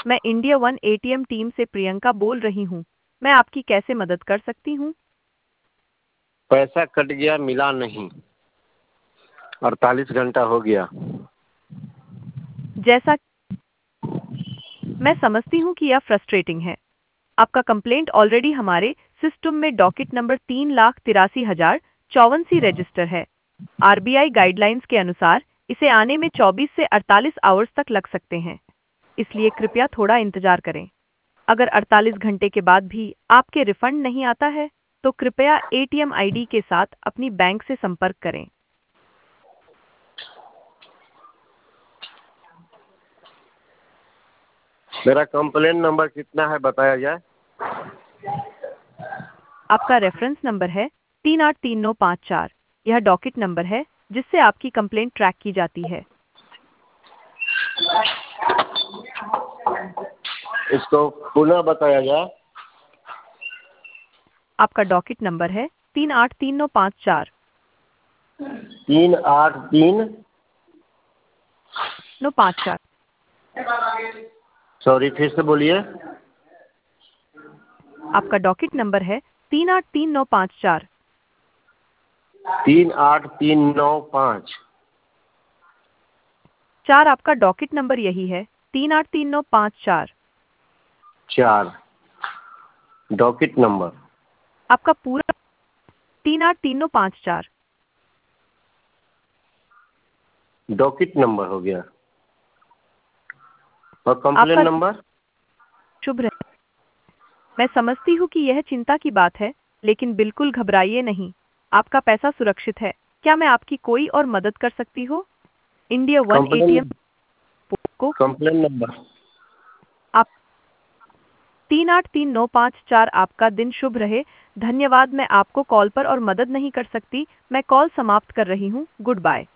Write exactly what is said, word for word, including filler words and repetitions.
मैं India one ATM team से प्रियंका बोल रही हूँ। मैं आपकी कैसे मदद कर सकती हूँ? पैसा कट गया, मिला नहीं। अड़तालीस घंटा हो गया। जैसा मैं समझती हूँ कि यह फ्रस्ट्रेटिंग है। आपका कंप्लेंट ऑलरेडी हमारे सिस्टम में डॉकेट नंबर तीन लाख तिरासी हजार चौवन सी रजिस्टर है। आरबीआई गाइडलाइंस के अनुसार इसे आने में चौबीस से अड़तालीस आवर्स तक लग सकते हैं, इसलिए कृपया थोड़ा इंतजार करें। अगर अड़तालीस घंटे के बाद भी आपके रिफंड नहीं आता है, तो कृपया एटीएम आईडी के साथ अपनी बैंक से संपर्क करें। मेरा कंप्लेन नंबर कितना है बताया जाए? आपका रेफरेंस नंबर है तीन आठ तीन नौ पाँच चार। यह डॉकेट नंबर है जिससे आपकी कंप्लेंट ट्रैक की जाती है। इसको पुनः बताया जाए। आपका डॉकेट नंबर है तीन आठ तीन नौ पाँच चार। तीन आठ तीन नौ पाँच चार। सॉरी, फिर से बोलिए। आपका डॉकेट नंबर है तीन आठ तीन नौ पाँच चार। तीन आठ तीन नौ पाँच चार आपका डॉकेट नंबर यही है, तीन आठ तीन नौ पाँच चार। चार डॉकेट नंबर। आपका पूरा तीन आठ तीन नौ पाँच चार। डॉकेट नंबर हो गया। और कंप्लेन आपका नंबर? शुभ रहे। मैं समझती हूँ कि यह चिंता की बात है, लेकिन बिल्कुल घबराइए नहीं। आपका पैसा सुरक्षित है। क्या मैं आपकी कोई और मदद कर सकती हूँ? इंडिया वन कंप्लेन एटीएम को कंप्लेन नंबर। आप तीन आठ तीन नौ पाँच चार। आपका दिन शुभ रहे। धन्यवाद। मैं आपको कॉल पर और मदद नहीं कर सकती। मैं कॉल समाप्त कर रही हूँ। Good bye.